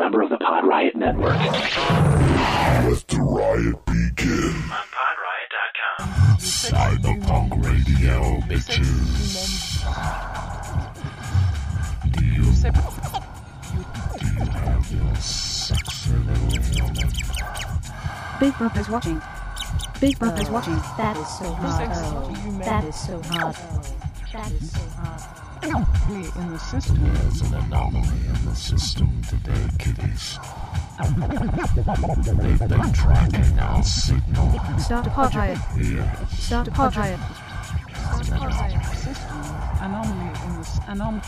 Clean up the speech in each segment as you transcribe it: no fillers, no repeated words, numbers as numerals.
member of the Pod Riot Network. Let the riot begin. On PodRiot.com. Cyberpunk Radio, bitches. Do you have your sexy little woman? Big Brother's watching. Big Brother's watching. That is so hard. That is so hard. That is so hard. In the system. There's an anomaly in the system today, kiddies. They've been tracking our signal. Start a pod riot. Yes. Start a pod riot. Anomaly in the anomaly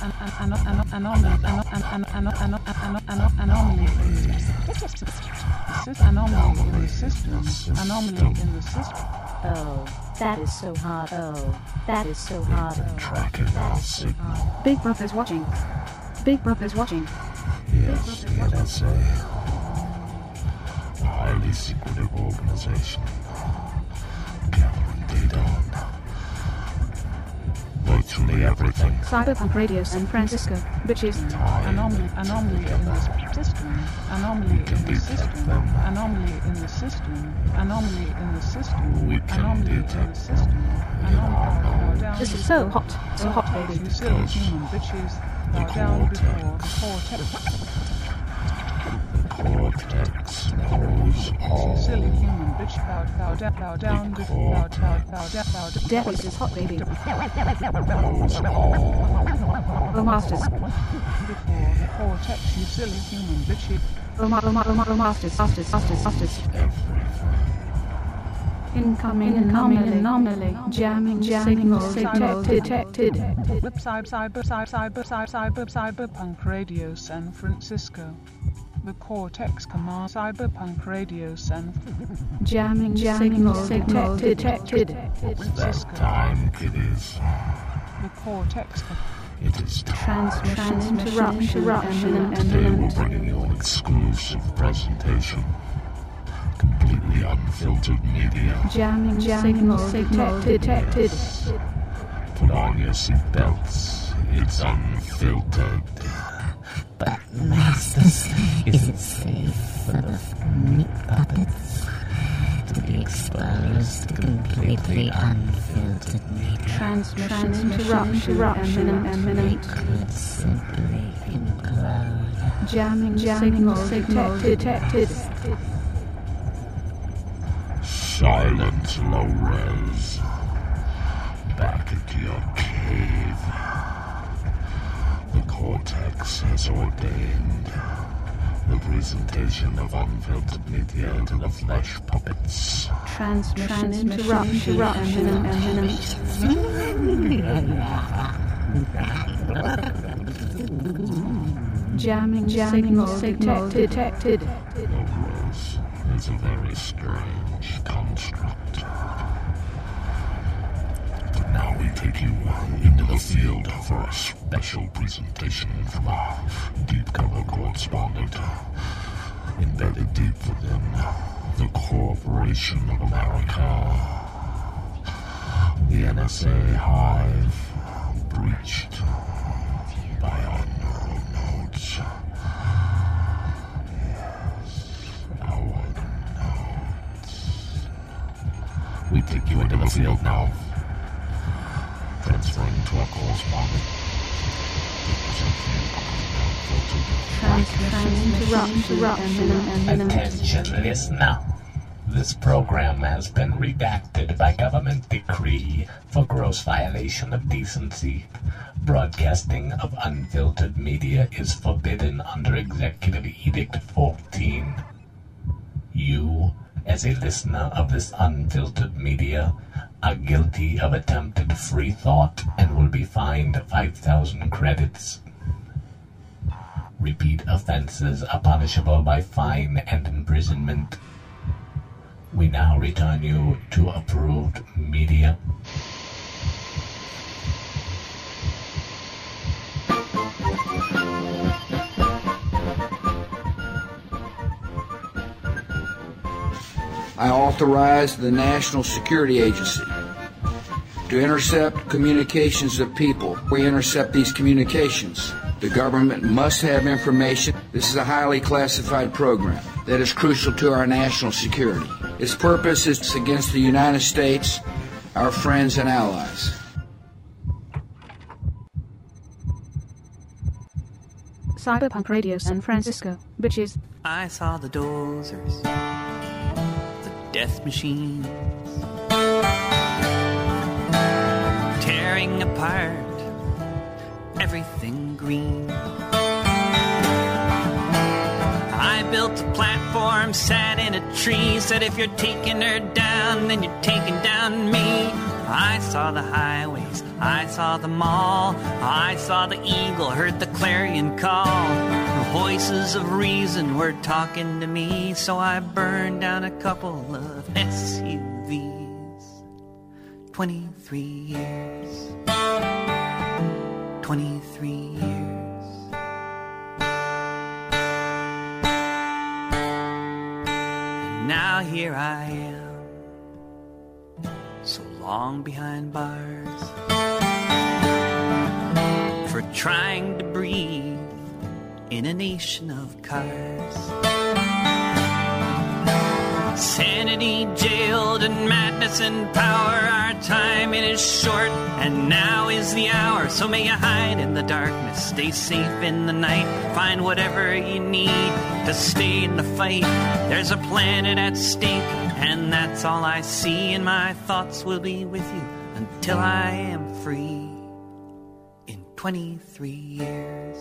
in the system. Oh, that is so hard. Oh, that is so hard. Tracking our signal. Big Brother's watching. Big Brother's watching. Yes, the NSA. A highly secretive organization. Gathering data on virtually everything. Cyberpunk Radio San Francisco, bitches. Anomaly in the system. Anomaly in the system. Anomaly in the system. Anomaly in the system. We can Anomaly in the detect system. Anomaly. This is so hot, baby. You silly human bitches. Bow down before the cortex. Cortex knows all. You silly human bitch. Bow down before. Bow down. Death is hot, baby. Knows all. Oh, masters. Before the cortex, you silly human bitch. Oh, masters. Incoming anomaly. Jamming signal detected. Cyberpunk Radio San Francisco. The Cortex Command Cyberpunk Radio San Jamming signal detected. It's that time, kiddies. The Cortex. It is time. Transmission interruption Today we're imminent. bringing you an exclusive presentation. Completely unfiltered media. Jamming signal detected. Put on your seatbelts. It's unfiltered. But Masters isn't safe for the meat puppets to be exposed to completely unfiltered meat. Transmission interruption imminent. Could simply implode. Jamming signal detected. Silent low-res. Back at your cave. The Cortex has ordained the presentation of unfiltered media to the flesh puppets. Transmission interruption imminent. Jamming signal detected. Low-res is a very strange construct. But now we take you into the field for a special presentation from our deep cover correspondent, embedded deep within the Corporation of America. The NSA hive breached by our neural nodes. Yes, our nodes. We take you into the field now. Transferring to our correspondent. Interruption imminent. Attention, listener. This program has been redacted by government decree for gross violation of decency. Broadcasting of unfiltered media is forbidden under Executive Edict 14. You, as a listener of this unfiltered media, are guilty of attempted free thought and will be fined 5,000 credits. Repeat offenses are punishable by fine and imprisonment. We now return you to approved media. I authorize the National Security Agency to intercept communications of people. We intercept these communications. The government must have information. This is a highly classified program that is crucial to our national security. Its purpose is against the United States, our friends and allies. Cyberpunk Radio San Francisco, bitches. I saw the dozers, the death machines, tearing apart everything green. I built a platform, sat in a tree, said if you're taking her down, then you're taking down me. I saw the highways, I saw the mall, I saw the eagle, heard the clarion call. The voices of reason were talking to me, so I burned down a couple of SUVs. 23 years. 23 years. And now here I am, so long behind bars, for trying to breathe in a nation of cars. Sanity jailed and madness and power. Our time it is short and now is the hour. So may you hide in the darkness, stay safe in the night, find whatever you need to stay in the fight. There's a planet at stake and that's all I see, and my thoughts will be with you until I am free. In 23 years.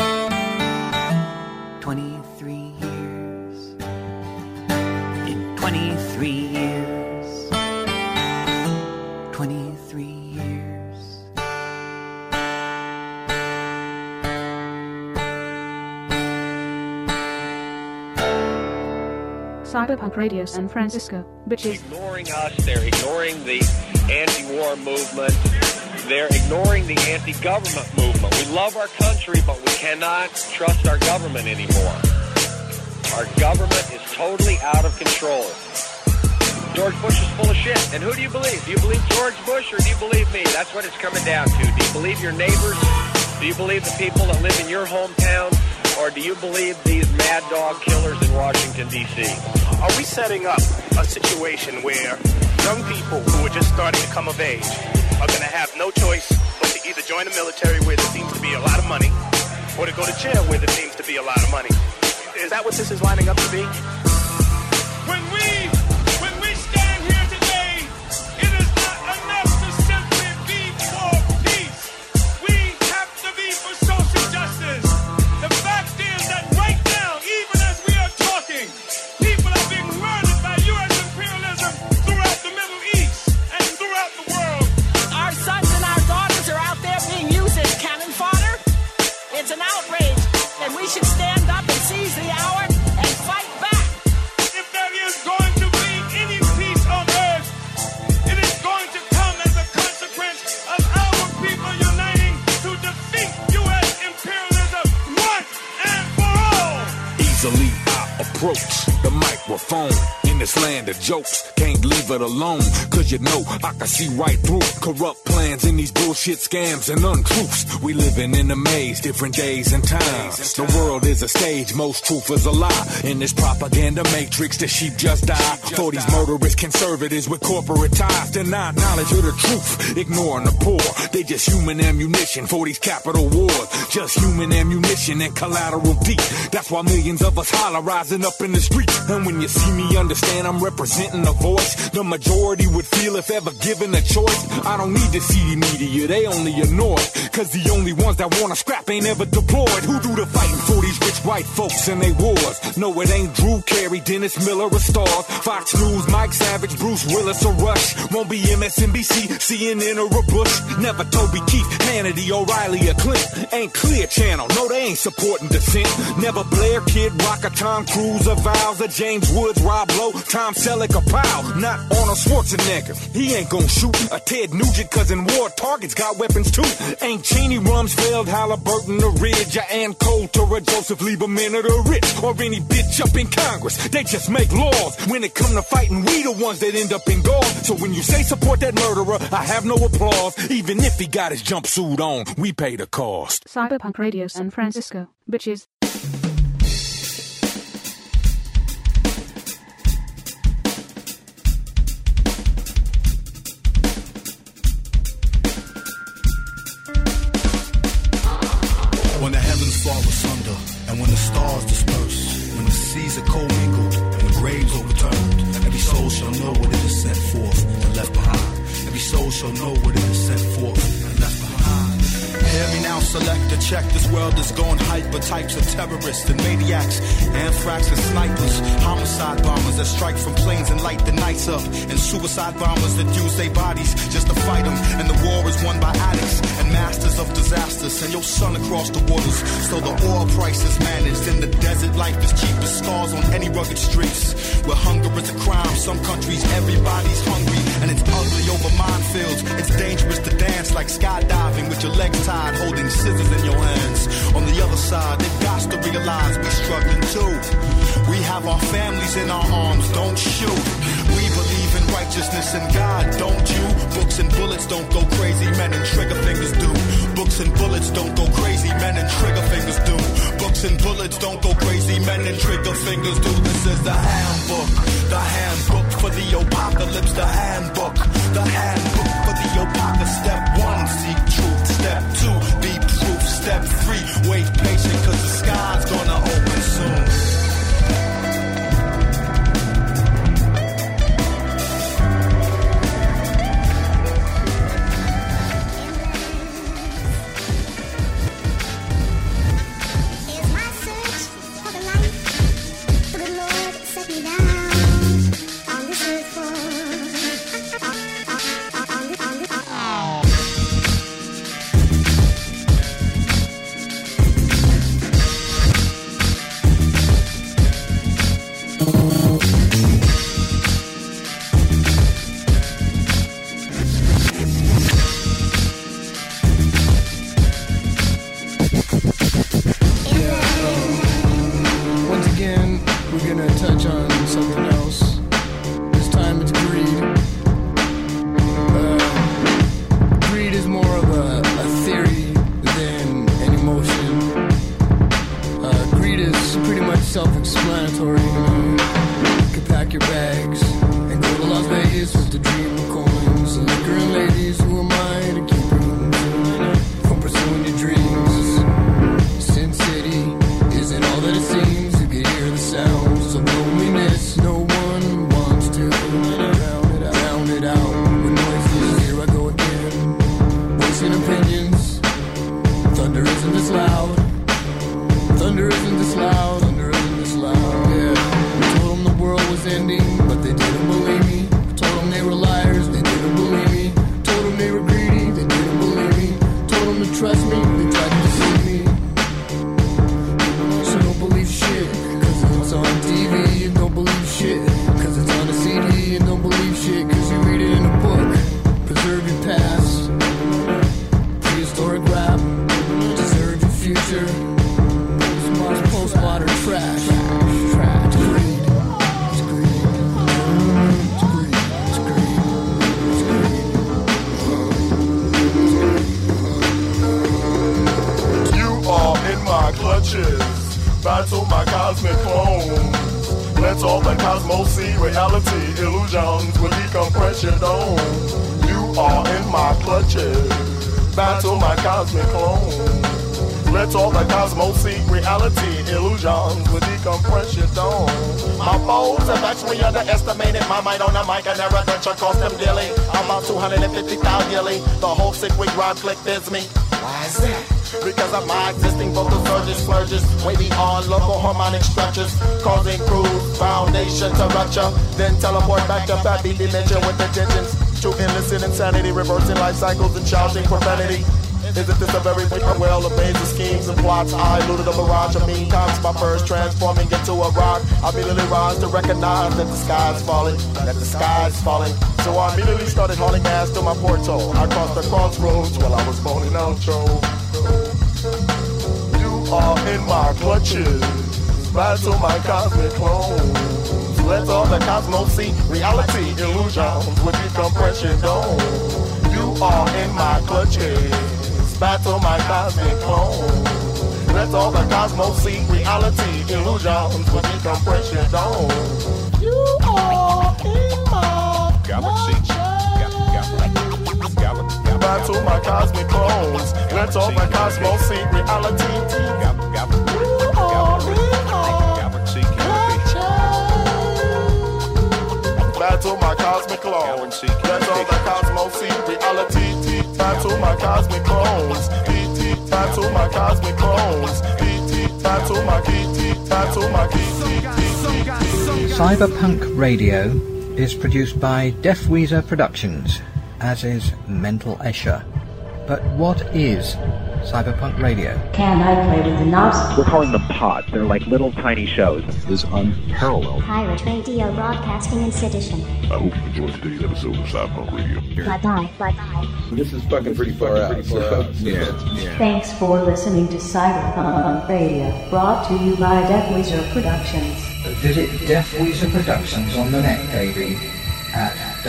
23 years. In 23 years. 23 years. Cyberpunk Radio San Francisco, bitches. Ignoring us, they're ignoring the anti-war movement, they're ignoring the anti-government movement. We love our country, but we cannot trust our government anymore. Our government is totally out of control. George Bush is full of shit. And who do you believe? Do you believe George Bush or do you believe me? That's what it's coming down to. Do you believe your neighbors? Do you believe the people that live in your hometown? Or do you believe these mad dog killers in Washington, D.C.? Are we setting up a situation where young people who are just starting to come of age are going to have no choice but to either join the military where there seems to be a lot of money or to go to jail where there seems to be a lot of money? Is that what this is lining up to be? When we stand here today, it is not enough to simply be for peace. We have to be for social justice. The fact is that right now, even as we are talking, people are being murdered by U.S. imperialism throughout the Middle East and throughout the world. Our sons and our daughters are out there being used as cannon fodder. It's an outrage, and we should stand up and seize the hour and fight back. If there is going to be any peace on earth, it is going to come as a consequence of our people uniting to defeat U.S. imperialism once and for all. Easily I approach the microphone. In this land of jokes, can't leave it alone. Cause you know I can see right through corrupt plans in these bullshit scams and untruths. We living in a maze, different days and times. The world is a stage, most truth is a lie. In this propaganda matrix, the sheep just die. For these murderous conservatives with corporate ties, deny knowledge of the truth, ignoring the poor. They just human ammunition for these capital wars. Just human ammunition and collateral deep. That's why millions of us holler rising up in the streets. And when you see me understand I'm representing a voice the majority would feel if ever given a choice. I don't need the CD media, they only annoyed. Cause the only ones that wanna scrap ain't ever deployed. Who do the fighting for these rich white folks and they wars? No, it ain't Drew Carey, Dennis Miller or Stars, Fox News, Mike Savage, Bruce Willis or Rush. Won't be MSNBC, CNN or a Bush. Never Toby Keith, Hannity, O'Reilly or Clint. Ain't Clear Channel, no they ain't supporting dissent. Never Blair, Kid Rock or Tom Cruise or Vows or James Woods, Rob Lowe, Tom Selleck or Powell. Not Arnold Schwarzenegger, he ain't gon' shoot a Ted Nugent, cause in war targets got weapons too. Ain't Cheney, Rumsfeld, Halliburton, the Ridge, Ann Coulter, Joseph Lieberman, or the rich, or any bitch up in Congress. They just make laws. When it come to fighting, we the ones that end up in gauze. So when you say support that murderer, I have no applause. Even if he got his jumpsuit on, we pay the cost. Cyberpunk Radio San Francisco, bitches. When the heavens fall asunder, and when the stars disperse, when the seas are co-mingled, and the graves overturned, every soul shall know what it is sent forth and left behind. Every soul shall know what it is sent forth and left behind. Hear me now, selector, check. This world is going hyper. Types of terrorists and maniacs, anthrax and snipers, homicide bombers that strike from planes and light the nights up, and suicide bombers that use their bodies just to fight them. And the war is won by addicts and masters of disasters. Send your son across the waters so the oil price is managed. In the desert, life is cheap as scars on any rugged streets. Where hunger is a crime, some countries everybody's hungry, and it's ugly over minefields. It's dangerous to dance like skydiving with your legs tied, holding scissors in your hands. On the other side, they've got to realize we're struggling too. We have our families in our arms, don't shoot. We believe in righteousness and God, don't you? Books and bullets don't go crazy, men and trigger fingers do. Books and bullets don't go crazy, men and trigger fingers do. Books and bullets don't go crazy, men and trigger fingers do. This is the handbook for the apocalypse, the handbook for the apocalypse. Step 1, seek truth. Step 2, be proof. Step 3, wait patient, cause the sky's gonna open soon. Battle my cosmic clones. Let's all the cosmos see reality. Illusions will decompress your dome. You are in my clutches. Battle my cosmic clones. Let's all the cosmos see reality. Illusions will decompress your dome. My foes have actually underestimated my might on the mic, and their adventure cost them dearly. I'm about 250,000 yearly. The whole sick week rhyme click bids me. Why is that? Because of my existing vocal surges, splurges, way beyond local harmonic structures, causing crude foundation to rupture, then teleport back to Fat B dimension with intentions to illicit insanity, reversing life cycles and shouting profanity. Isn't this a very well amazing schemes and plots? I eluded a barrage of mean cops. My first transforming into a rock. I immediately rise to recognize that the sky's falling, So I immediately started hauling ass to my portal. I crossed the crossroads while I was moaning outro. You are in my clutches, battle my cosmic clones. Let all the cosmos see reality illusions with decompression dome. You are in my clutches, battle my cosmic clones. Let all the cosmos see reality illusions with decompression dome. You are in my clutches. Battle my cosmic clones. Let all the cosmos see reality. You are in my clutches. Battle my cosmic clones. Let all the cosmos see reality. Battle my cosmic clones. Battle my cosmic clones. Battle my Cyberpunk Radio is produced by Def Weezer Productions, as is Mental Escher. But what is Cyberpunk Radio? Can I play with the knobs? We're calling them pods. They're like little tiny shows. Is unparalleled. Pirate Radio broadcasting in sedition. I hope you enjoyed today's episode of Cyberpunk Radio. Bye-bye. Bye-bye. This is fucking pretty far out. Yeah. Thanks for listening to Cyberpunk Radio, brought to you by Def Weezer Productions. Visit Def Weezer Productions on the net, baby, at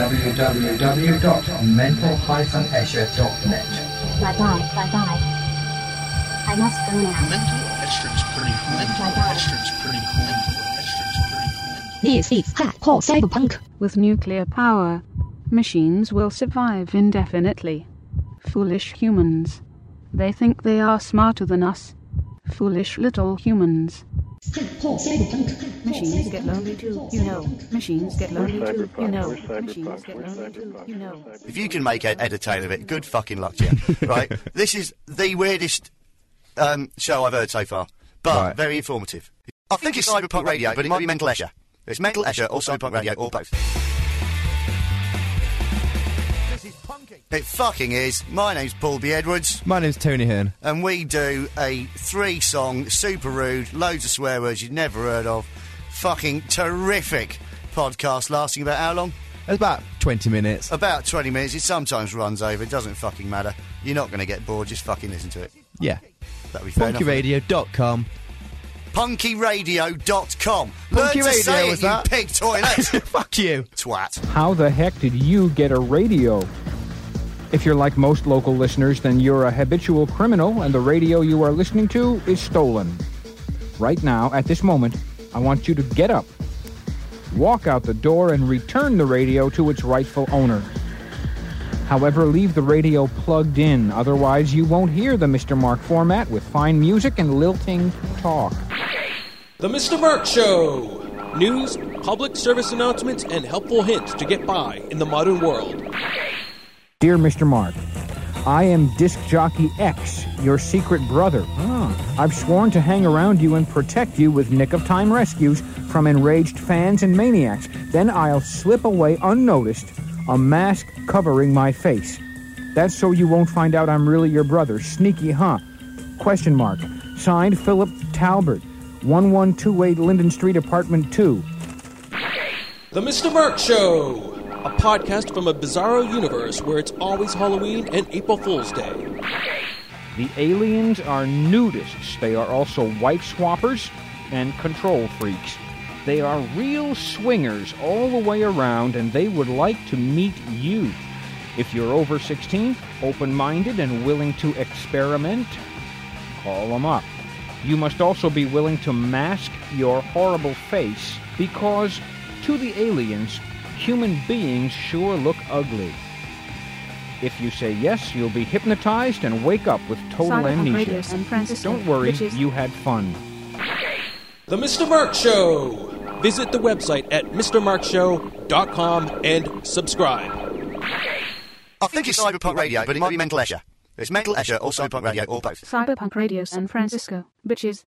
www.mental-escher.net. Bye-bye. Bye-bye. I must go now. Mental Escher's pretty cool. Mental Escher's pretty cool. Mental Escher's pretty cool. This is Hardcore Cyberpunk. With nuclear power, machines will survive indefinitely. Foolish humans. They think they are smarter than us. Foolish little humans. Hardcore Cyberpunk. Machines get lonely too, you know. Machines get lonely too, you know. Machines get lonely too, you know. If you can make a head tail of it, good fucking luck to you, right? This is the weirdest show I've heard so far, but very informative. I think it's Cyberpunk Radio, but it might be Mental Escher. It's Mental Escher or Cyberpunk Radio, or both. This is punky. It fucking is. My name's Paul B. Edwards. My name's Tony Hearn. And we do a 3-song, super rude, loads of swear words you'd never heard of, fucking terrific podcast lasting about how long? About 20 minutes. About 20 minutes. It sometimes runs over. It doesn't fucking matter. You're not going to get bored. Just fucking listen to it. Yeah. That'd be fair enough. PunkyRadio.com. PunkyRadio.com. Punky Learn to say Radio, it, was you that? pig toilet. Fuck you. Twat. How the heck did you get a radio? If you're like most local listeners, then you're a habitual criminal and the radio you are listening to is stolen. Right now, at this moment, I want you to get up, walk out the door, and return the radio to its rightful owner. However, leave the radio plugged in, otherwise you won't hear the Mr. Mark format with fine music and lilting talk. The Mr. Mark Show! News, public service announcements, and helpful hints to get by in the modern world. Dear Mr. Mark, I am Disc Jockey X, your secret brother. I've sworn to hang around you and protect you with nick-of-time rescues from enraged fans and maniacs. Then I'll slip away unnoticed, a mask covering my face. That's so you won't find out I'm really your brother. Sneaky, huh? Question mark. Signed, Philip Talbert, 1128 Linden Street, Apartment 2. The Mr. Mark Show! A podcast from a bizarro universe where it's always Halloween and April Fool's Day. The aliens are nudists. They are also wife swappers and control freaks. They are real swingers all the way around, and they would like to meet you. If you're over 16, open-minded and willing to experiment, call them up. You must also be willing to mask your horrible face, because to the aliens, human beings sure look ugly. If you say yes, you'll be hypnotized and wake up with total amnesia. Don't worry, you had fun. The Mr. Mark Show! Visit the website at mrmarkshow.com and subscribe. I think it's Cyberpunk Radio, but it might be Mental Escher. It's Mental Escher or Cyberpunk Radio or both. Cyberpunk Radio San Francisco, bitches.